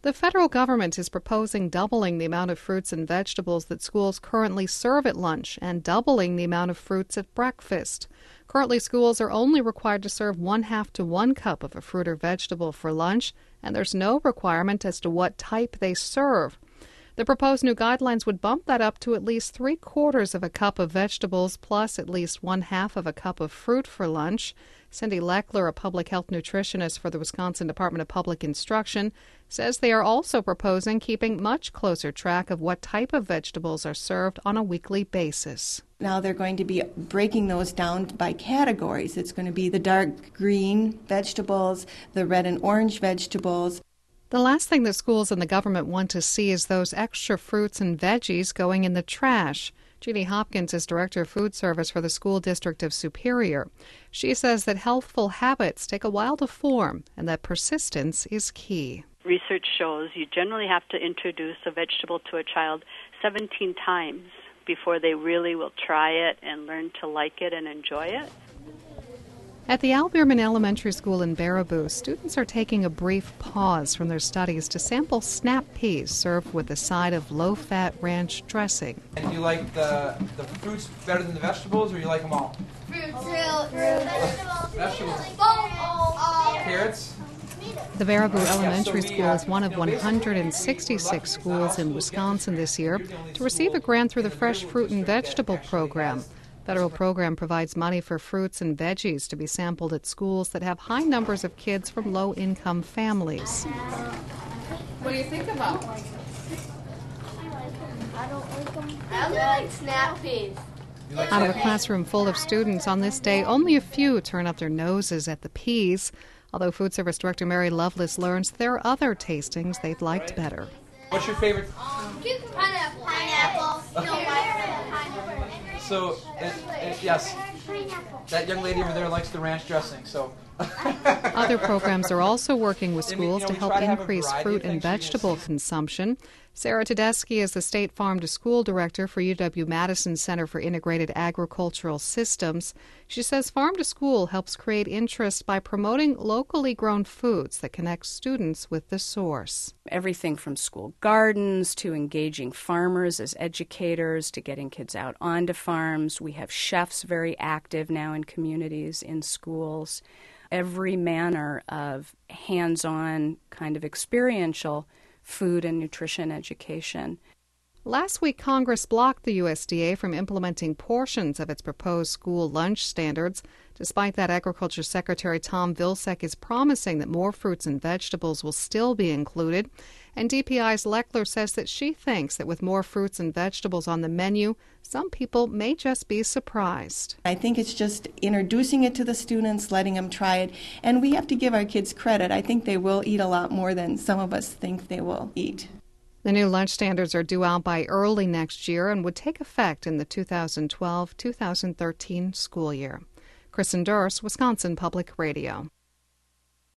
The federal government is proposing doubling the amount of fruits and vegetables that schools currently serve at lunch and doubling the amount of fruits at breakfast. Currently, schools are only required to serve 1/2 to 1 cup of a fruit or vegetable for lunch, and there's no requirement as to what type they serve. The proposed new guidelines would bump that up to at least 3/4 of a cup of vegetables plus at least 1/2 of a cup of fruit for lunch. Cindy Leckler, a public health nutritionist for the Wisconsin Department of Public Instruction, says they are also proposing keeping much closer track of what type of vegetables are served on a weekly basis. Now they're going to be breaking those down by categories. It's going to be the dark green vegetables, the red and orange vegetables. The last thing that schools and the government want to see is those extra fruits and veggies going in the trash. Jeannie Hopkins is Director of Food Service for the School District of Superior. She says that healthful habits take a while to form and that persistence is key. Research shows you generally have to introduce a vegetable to a child 17 times before they really will try it and learn to like it and enjoy it. At the Al Bierman Elementary School in Baraboo, students are taking a brief pause from their studies to sample snap peas served with a side of low-fat ranch dressing. And do you like the fruits better than the vegetables, or you like them all? Fruits. Vegetables. Carrots? The Baraboo Elementary School is one of 166 schools in Wisconsin this year to receive a grant through the Fresh Fruit and Vegetable Program. The federal program provides money for fruits and veggies to be sampled at schools that have high numbers of kids from low-income families. What do you think about? I don't like them. I like snap peas. Out of a classroom full of students on this day, only a few turn up their noses at the peas, although Food Service Director Mary Lovelace learns there are other tastings they've liked better. What's your favorite? Pineapple. So, yes, that young lady over there likes the ranch dressing, so. Other programs are also working with schools to help increase fruit and vegetable consumption. Sarah Tedeschi is the State Farm to School Director for UW-Madison Center for Integrated Agricultural Systems. She says Farm to School helps create interest by promoting locally grown foods that connect students with the source. Everything from school gardens to engaging farmers as educators to getting kids out onto farms. We have chefs very active now in communities, in schools. Every manner of hands-on kind of experiential food and nutrition education. Last week, Congress blocked the USDA from implementing portions of its proposed school lunch standards. Despite that, Agriculture Secretary Tom Vilsack is promising that more fruits and vegetables will still be included. And DPI's Leckler says that she thinks that with more fruits and vegetables on the menu, some people may just be surprised. I think it's just introducing it to the students, letting them try it, and we have to give our kids credit. I think they will eat a lot more than some of us think they will eat. The new lunch standards are due out by early next year and would take effect in the 2012-2013 school year. Kristen Durst, Wisconsin Public Radio.